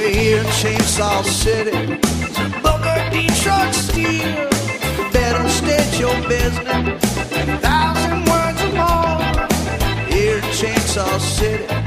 here in Chainsaw City. Booker Detroit Steel, better state your business, 1,000 words or more. Here in Chainsaw City.